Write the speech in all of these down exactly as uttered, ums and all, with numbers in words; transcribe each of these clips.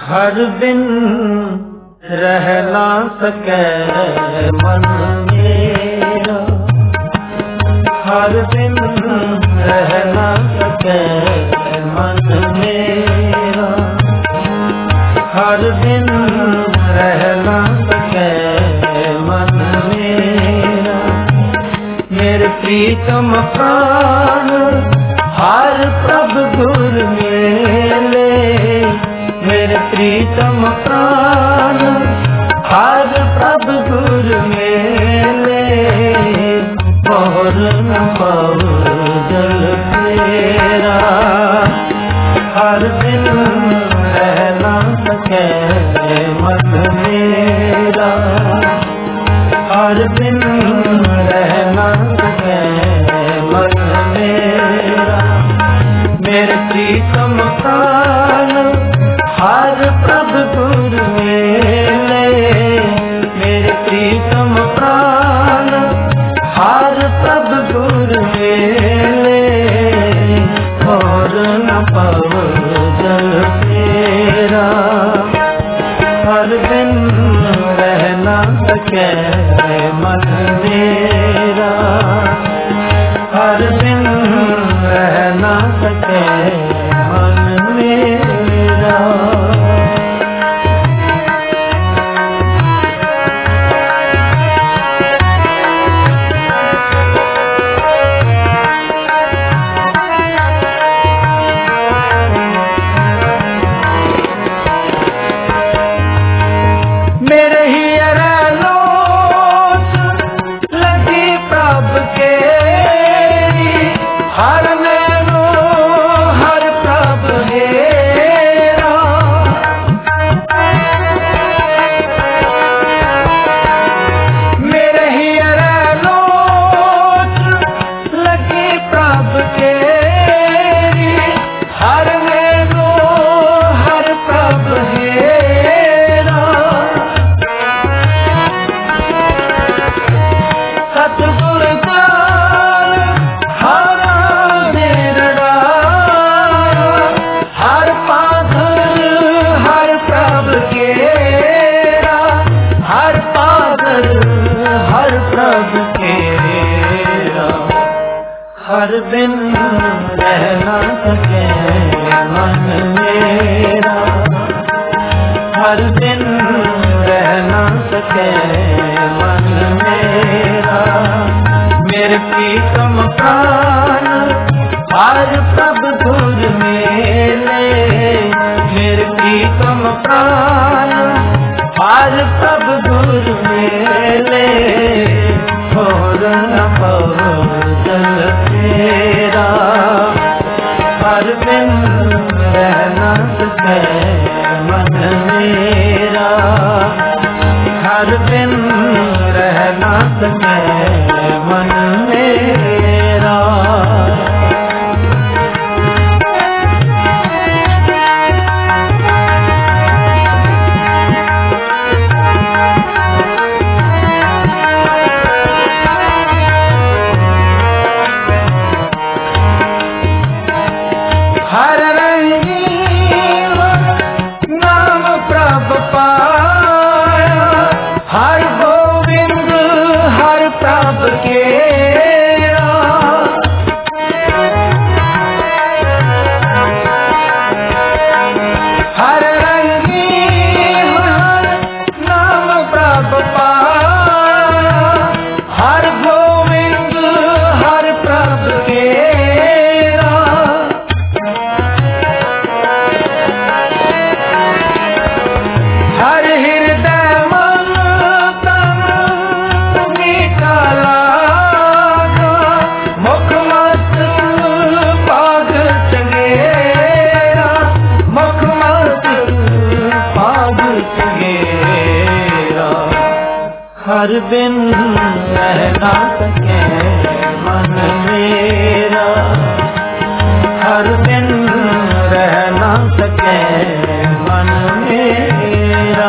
हर बिन रह ना सके मन मेरा, हर बिन रह ना सके मन मेरा, हर दिन रह ना सके मन मेरा। मेरे प्रीतम प्राण हर प्रभ गुर मेले, मेरे प्रीतम प्राण हर प्रभ गुर मेले। और न पाओ जल तेरा, हर दिन रह ना सके मन मेरा, हर दिन रह ना सके मन मेरा। मेरे प्रीतम प्राण हर प्रभ गुर मेले, मेरे प्रीतम प्राण हर प्रभ गुर मेले। और न पाओ जल तेरा, हर दिन रह ना सके मन मेरा, हर दिन रह ना सके मन मेरा। हर बिन रह ना सके मन मेरा, हर दिन रह ना सके मन मेरा। मेरे प्रीतम प्राण हर प्रभ गुर मेले, मेरे प्रीतम प्राण हर प्रभ गुर मेले। और न पाओ जल तेरा, हर दिन रह ना सके मन मेरा, हर दिन रह ना सके मन मेरा। हर रंगीन नाम प्रभ पाया, हर गोविंद हर प्रभ केरा। हर रंगीन नाम प्रभ पाया, हर गोविंद हर प्रभ केरा। हर हृदय मन तन मीठा लागा, मुख मस्त पाग चंगेरा, मुख मस्त पाग चंगेरा। हर बिन रह ना सके मन मेरा, हर बिन रह ना सके मन मेरा।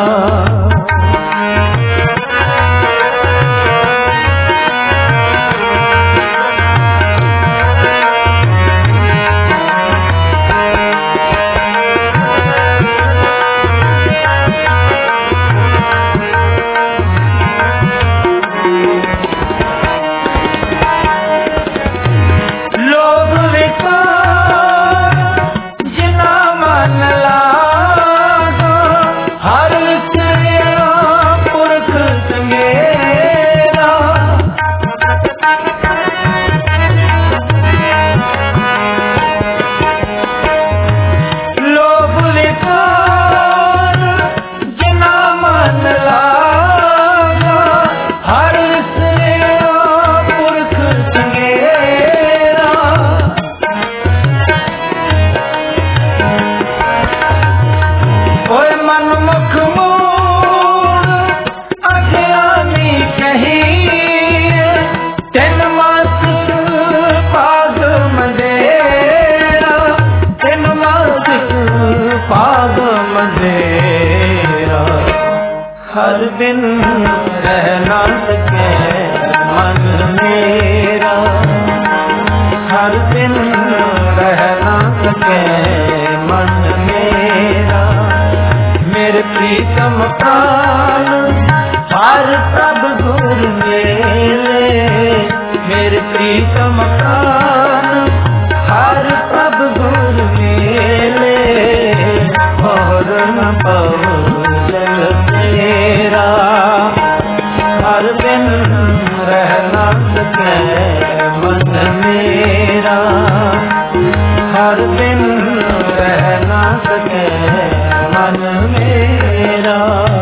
हर बिन रह ना सके मन मेरा, हर बिन रह ना सके मन मेरा। मेरे प्रीतम प्राण हर प्रभ गुर मेले, मेरे प्रीतम प्राण हर प्रभ गुर मेले। और न पाऊं जल तेरा, हर बिन रह ना सके मन मेरा, हर बिन रह ना सके मन मेरा।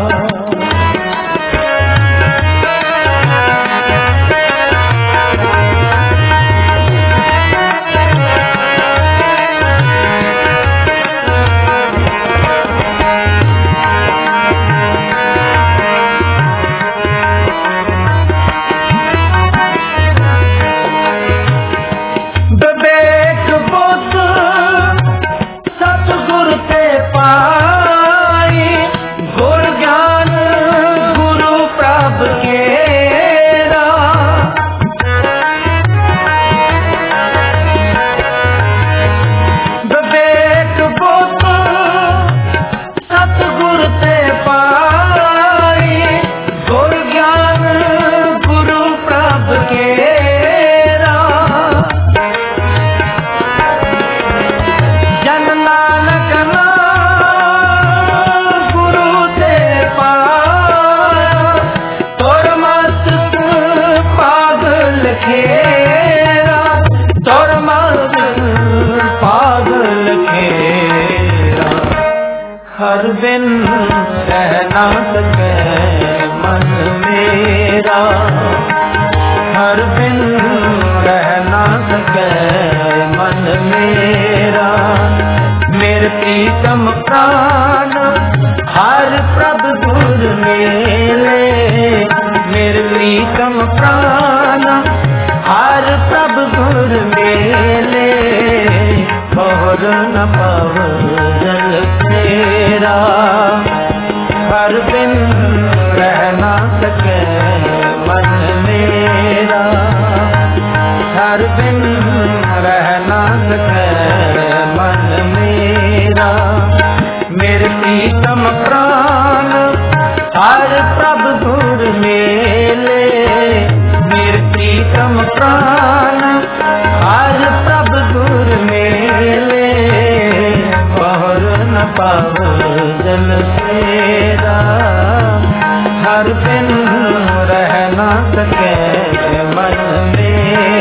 हर बिन रह ना सके मन मेरा, हर बिन रह ना सके मन मेरा। मेरे प्रीतम प्राण हर प्रभ गुर मेले, मेरे प्रीतम प्राण हर प्रभ गुर मेले। और न पाऊं जल तेरा, हर बिन रह ना सके मन मेरा, हर बिन रह ना सके मन मेरा। मेरे प्रीतम प्राण हर प्रभ गुर मेले, मेरे प्रीतम प्राण हर प्रभ गुर मेले। और न पाऊं जल तेरा, हर बिन रह ना सके मन मेरा।